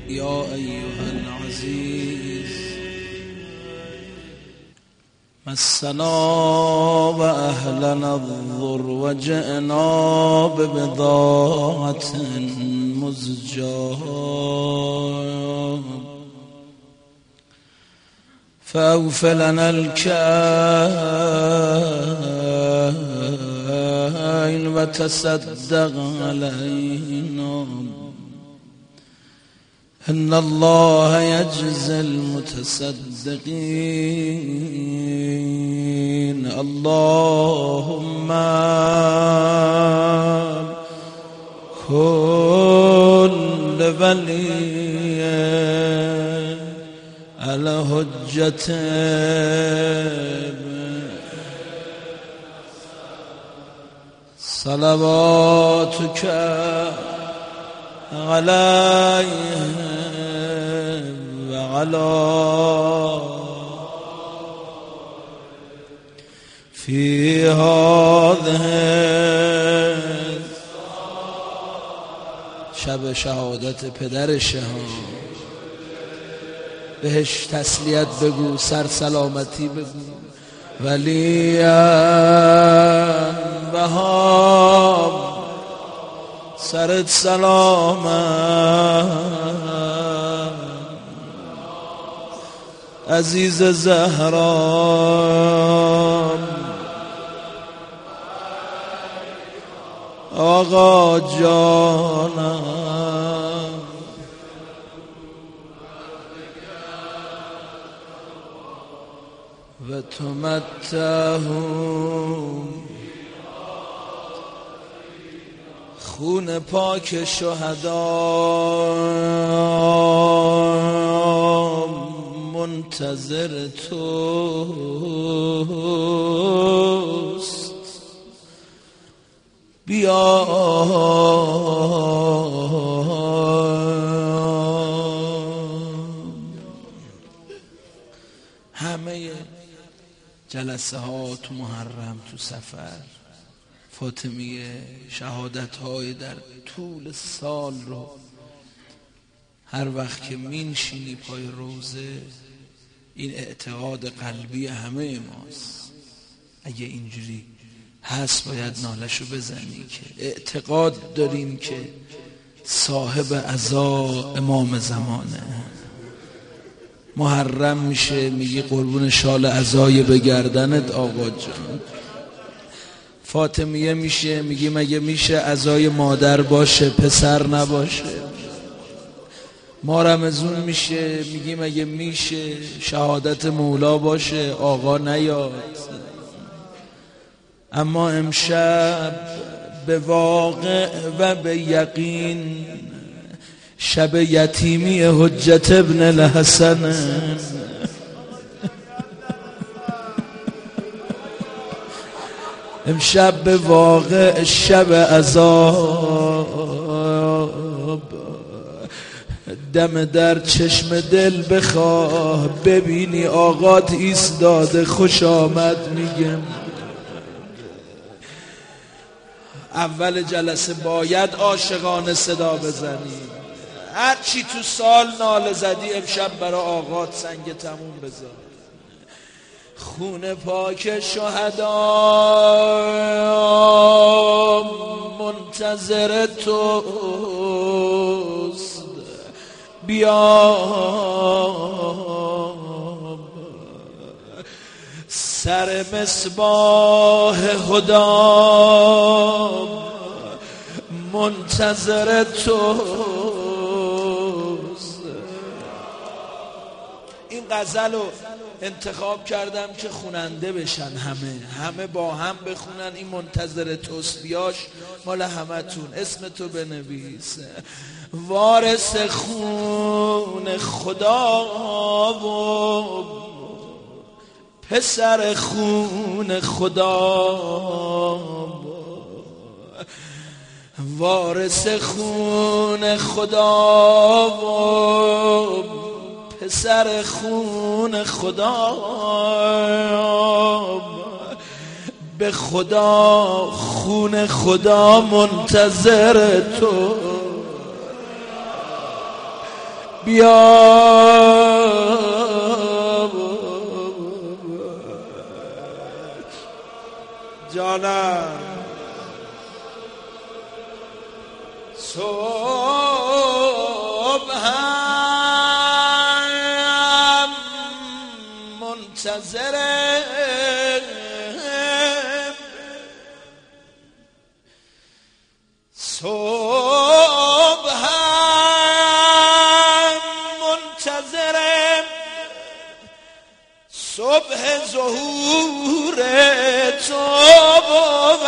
يا أيها العزيز مسنا وأهلنا الضر وجئنا ببضاعة مزجاة فأوف لنا الكيل وتصدق علينا إن الله يجزي المتصدقين. اللهم كل ولي على حجة صلواتك عليه وعلى في هذه شب شهادت پدر شهان بهش تسلیت بگو، سر سلامتی بگو. ولی وهاب سرت سلامت عزیز زهرا آقا جانم و تمتعهم خون پاک شهدا منتظر توست. بیا همه جلسه ها تو محرم، تو سفر، فاطمیه، شهادت های در طول سال رو هر وقت که مینشینی پای روزه، این اعتقاد قلبی همه ماست. اگه اینجوری هست باید نالشو بزنی که اعتقاد داریم که صاحب عزا امام زمانه. محرم میشه میگی قربون شال عزای به گردنت آقا جان. فاطمیه میشه میگی مگه میشه عزای مادر باشه پسر نباشه. ما رمضون میشه میگی مگه میشه شهادت مولا باشه آقا نیاد. اما امشب به واقع و به یقین شب یتیمی حجت ابن الحسن. امشب به واقع شب عذاب. دم در چشم دل بخواه ببینی آقات ایستاده خوش آمد میگم. اول جلسه باید عاشقانه صدا بزنی. هر چی تو سال ناله زدی امشب برای آقات سنگ تموم بذار. خون پاک شهدا منتظر توست. بیا سر مصباح هدا منتظر توست. این غزل رو انتخاب کردم که خوننده بشن، همه با هم بخونن. این منتظر توست بیاش مال همه تون. اسم تو بنویس. وارث خون خدا و پسر خون خدا. وارث خون خدا و پسر خون خدا. به خدا خون خدا منتظر تو. جانم صبحم منتظرم صبح ظهور تو بود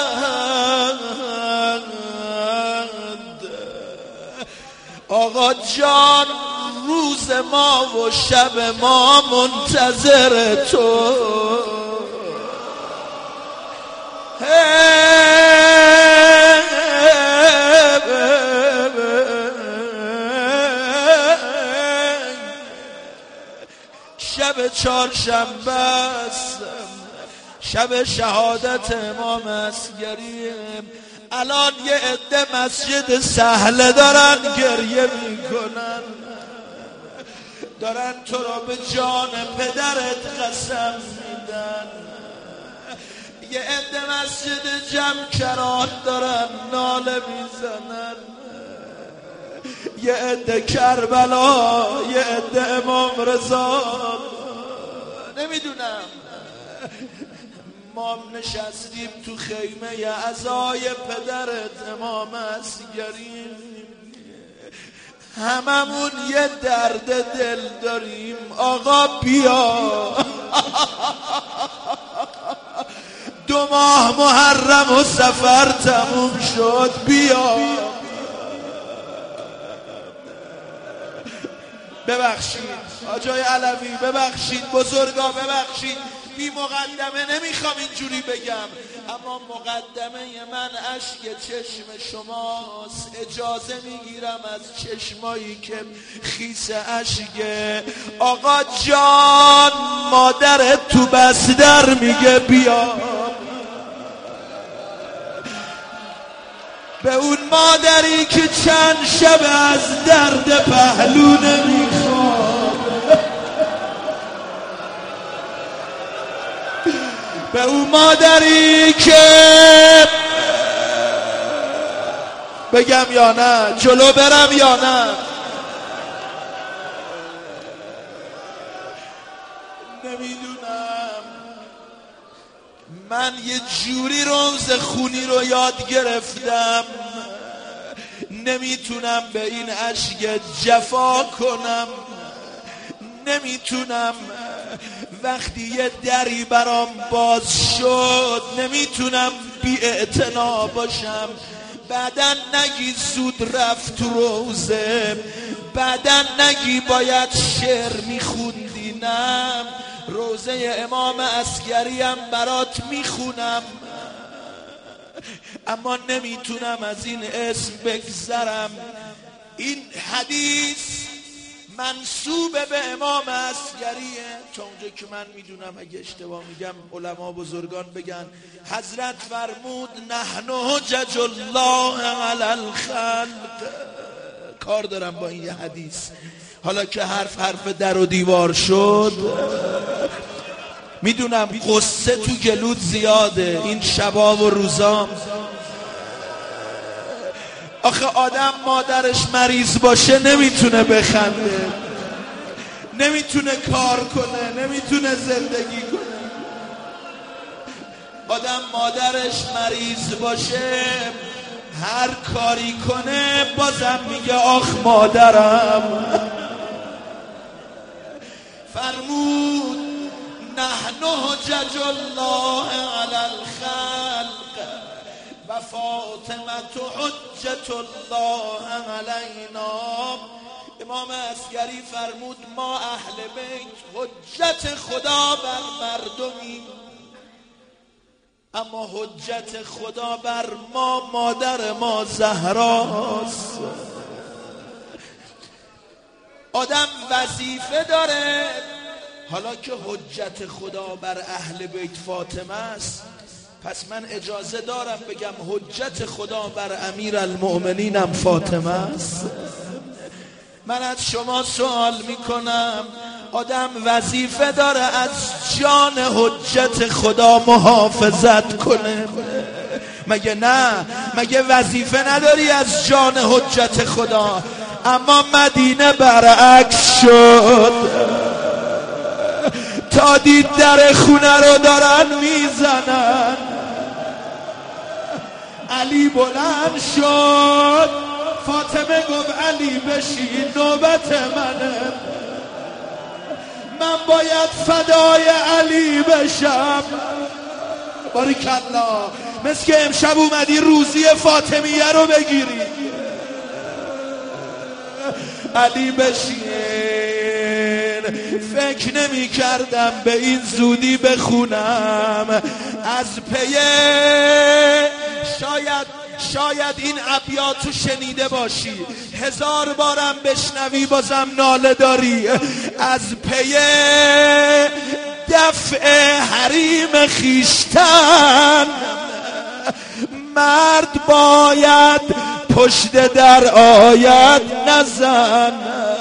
آقا جان روز ما و شب ما منتظر تو شب چهارشنبه است، شب شهادت امام اصغریم. الان یه عده مسجد سهله دارن گریه میکنن، دارن تو را به جان پدرت قسم میدن. یه عده مسجد جمکرات دارن ناله میزنن، یه عده کربلا، یه عده امام رضا. نمیدونم، ما نشستیم تو خیمه عزای پدرت امام اصغریم، هممون یه درد دل داریم. آقا بیا 2 ماه محرم و سفر تموم شد، بیا. ببخشید آجای علوی، ببخشید بزرگا، ببخشید بی مقدمه نمیخوام اینجوری بگم، اما مقدمه من اشک چشم شماست. اجازه میگیرم از چشمایی که خیس اشکه. آقا جان مادرت تو بستر میگه بیا، به اون مادری که چند شب از درد پهلو نمیخواد، به اون مادری که بگم یا نه، جلو برم یا نه، نمیدونم. من یه جوری رمز خونی رو یاد گرفتم، نمیتونم به این اشک جفا کنم، نمیتونم وقتی یه دری برام باز شد نمیتونم بی اعتنا باشم. بعدن نگی زود رفت تو روزه، بعدن نگی باید شعر میخوندی. نه، روزه امام اصغری هم برات میخونم، اما نمیتونم از این اسم بگذرم. این حدیث منسوب به امام اصغریه، تا اونجا که من میدونم، اگه اشتباه میگم علما بزرگان بگن. حضرت فرمود نحن حجج الله علی الخلق. کار دارم با این حدیث، حالا که حرف در و دیوار شد. میدونم قصه تو گلود زیاده این شبا و روزام. آخه آدم مادرش مریض باشه نمیتونه بخنده، نمیتونه کار کنه، نمیتونه زندگی کنه. آدم مادرش مریض باشه هر کاری کنه بازم میگه آخ مادرم. فرمود نحن حجج الله علی الخلق و فاطمه حجت الله علینا. امام اصغری فرمود ما اهل بیت حجت خدا بر مردمیم، اما حجت خدا بر ما مادر ما زهراست. آدم وظیفه داره، حالا که حجت خدا بر اهل بیت فاطمه است، پس من اجازه دارم بگم حجت خدا بر امیر المؤمنینم فاطمه است. من از شما سوال میکنم، آدم وظیفه داره از جان حجت خدا محافظت کنه؟ مگه نه؟ مگه وظیفه نداری از جان حجت خدا؟ اما مدینه برعکس شد، تا دید در خونه رو دارن میزنن، علی بلند شد، فاطمه گفت علی بشین نوبت منه، من باید فدای علی بشم. باریکالله، مثل که امشب اومدی روزی فاطمیه رو بگیری. علی بشین. فکر نمی کردم به این زودی بخونم از پی، شاید این ابیاتو شنیده باشی، 1000 بارم بشنوی بازم ناله داری. از پی دفع حریم خیشتن مرد باید پشت در آید نزن.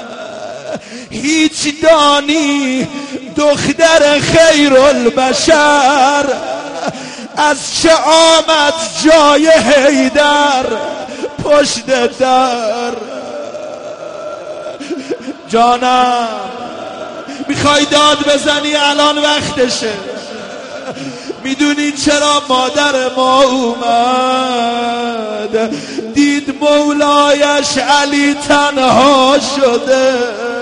هیچ دانی دختر خیرالبشر از چه آمد جای حیدر پشت در. جانم میخوای داد بزنی الان وقتشه. میدونی چرا مادر ما اومد دید مولایش علی تنها شده،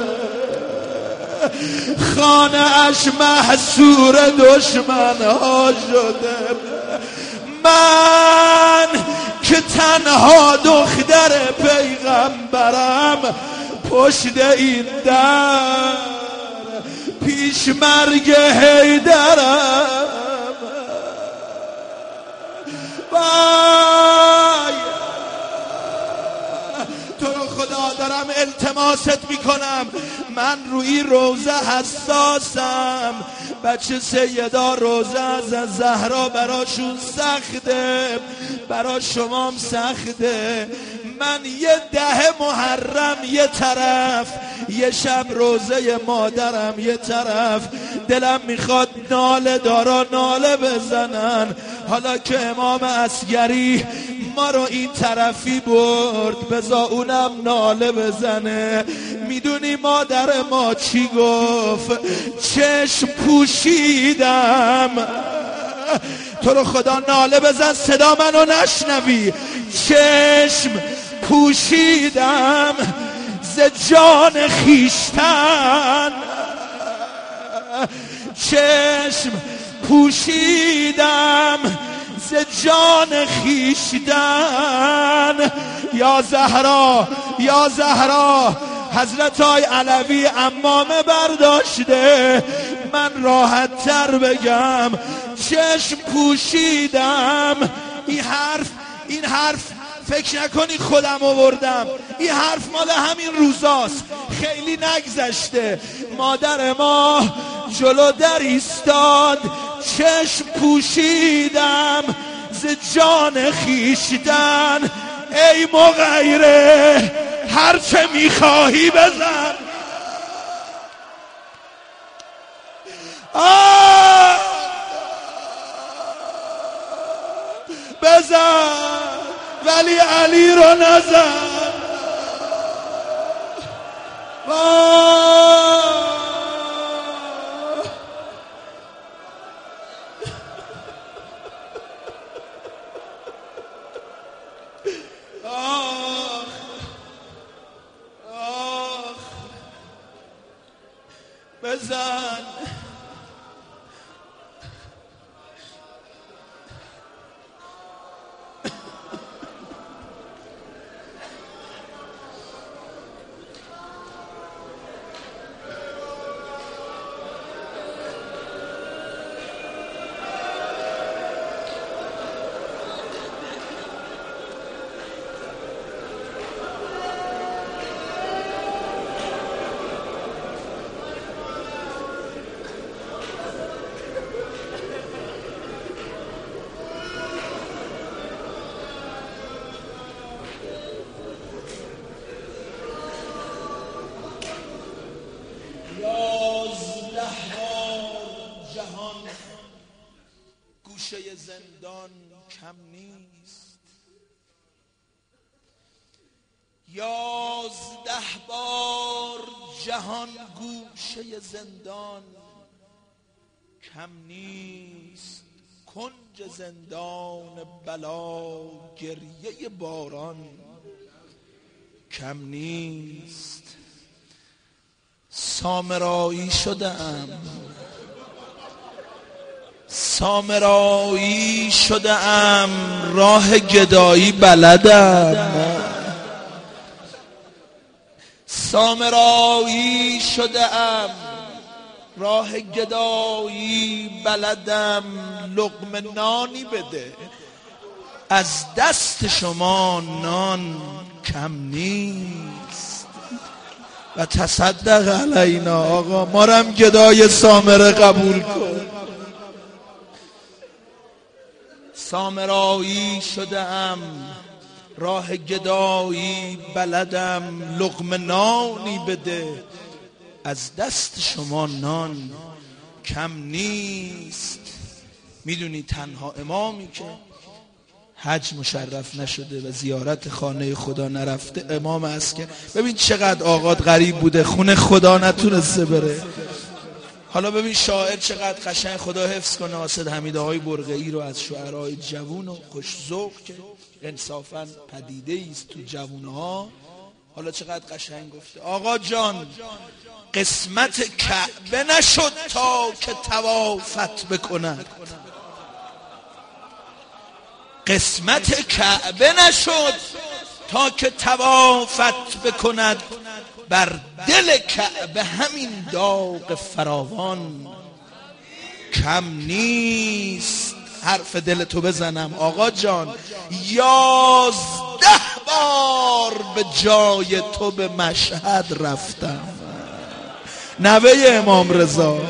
خانه اش محصور دشمنها شده. من که تنها دختر پیغمبرم پشت این در پیش مرگ حیدرم. تو رو خدا دارم التماست میکنم، من روی روزه حساسم. بچه سیدا روزه از زهرا براشون سخته، برا شمام سخته. من یه 10 محرم یه طرف، یه شب روزه مادرم یه طرف، دلم میخواد ناله دارا ناله بزنن. حالا که امام عسگری ما رو این طرفی برد، بذار اونم ناله بزنه. میدونی مادر ما چی گفت؟ چشم پوشیدم. تو رو خدا ناله بزن صدا منو نشنوی. چشم پوشیدم ز جان خیشتن، چشم پوشیدم ز جان خیشتن. یا زهرا یا زهرا، حضرت آی علوی عمامه برداشته، من راحت تر بگم چشم پوشیدم. این حرف فکر نکنی خودم آوردم، این حرف مال همین روزاست، خیلی نگذشته. مادر ما جلو در ایستاد، چشم پوشیدم ز جان خیشتن. ای مغیره هرچه میخواهی بزن. بزن ولی علی رو نزن. بزن زندان کم نیست. 11 بار جهان گوشه زندان کم نیست. کنج زندان بلا گریه باران کم نیست. سامرایی شده‌ام، سامرایی شده‌ام، راه گدایی بلدم. سامرایی شده‌ام، راه گدایی بلدم. لقمه نانی بده، از دست شما نان کم نیست. و تصدق علینا، آقا ما رو هم گدای سامره قبول کن. سامرایی شده‌ام، راه گدایی بلدم. لقمه نانی بده، از دست شما نان کم نیست. میدونی تنها امامی که حج مشرف نشده و زیارت خانه خدا نرفته امام است. که ببین چقدر آقاد غریب بوده، خونه خدا نتونسته بره. حالا ببین شاعر چقدر قشنگ، خدا حفظ کنه حاسد حمید آقای برقعی رو، از شعرهای جوون و خوش ذوق که انصافاً پدیده است تو جوونها. حالا چقدر قشنگ گفته: آقا جان قسمت کعبه نشد تا که طوافت بکند. قسمت کعبه نشد تا که طوافت بکند. بر دل کعبه همین داغ فراوان کم نیست. حرف دل تو بزنم آقا جان: 11 بار به جای تو به مشهد رفتم. نوه امام رضا: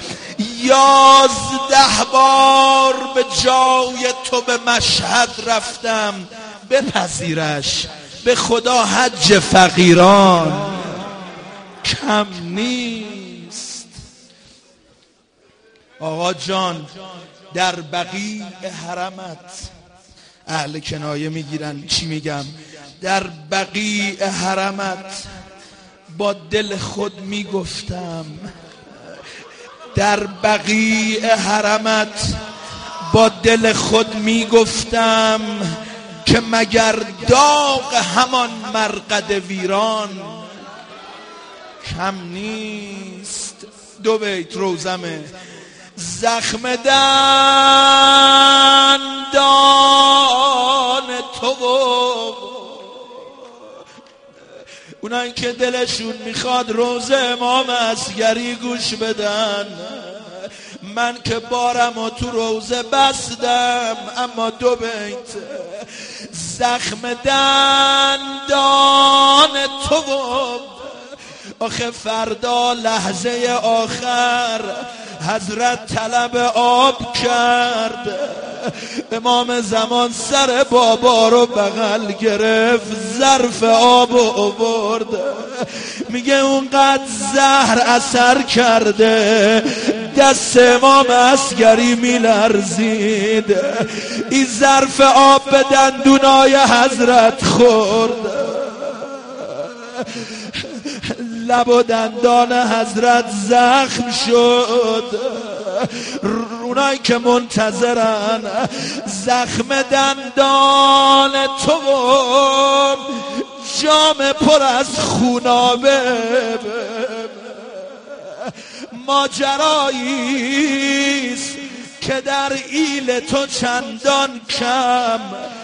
11 بار به جای تو به مشهد رفتم. بپذیرش به خدا حج فقیران کم نیست. آقا جان در بقیع حرمت، اهل کنایه میگیرن چی میگم، در بقیع حرمت با دل خود میگفتم. در بقیع حرمت با دل خود میگفتم که مگر داغ همان مرقد ویران کم نیست. 2 بیت روزمه: زخم دندان تو اونایی که دلشون میخواد روزه امام عسگری گوش بدن. من که بارمو تو روزه بستم، اما 2 بیت: زخم دندان تو آخه فردا لحظه آخر حضرت طلب آب کرد. امام زمان سر بابا رو بغل گرفت، ظرف آب رو آورد. میگه اونقدر زهر اثر کرده دست امام عسگری میلرزید. این ظرف آب به دندونای حضرت خورد. لب و دندان حضرت زخم شد. اونایی که منتظرن زخم دندان تو جام پر از خونابه ماجراییست که در ایل تو چندان کم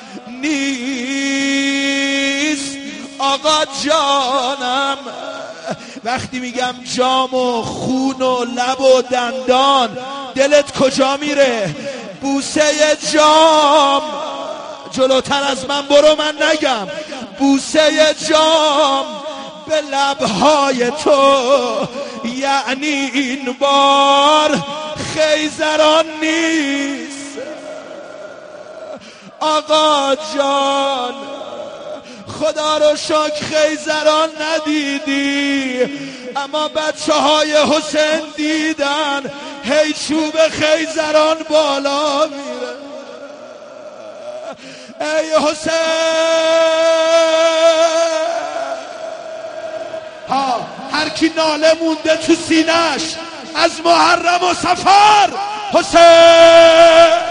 نیست. آقا جانم وقتی میگم جام و خون و لب و دندان دلت کجا میره؟ بوسه جام جلوتر از من برو، من نگم. بوسه جام به لبهای تو یعنی این بار خیزران نیست. آقا جان خدا رو شکر خیزران ندیدی، اما بچه های حسین دیدن. هی چوب خیزران بالا میره. ای حسین ها، هر کی ناله مونده تو سینش از محرم و صفر، حسین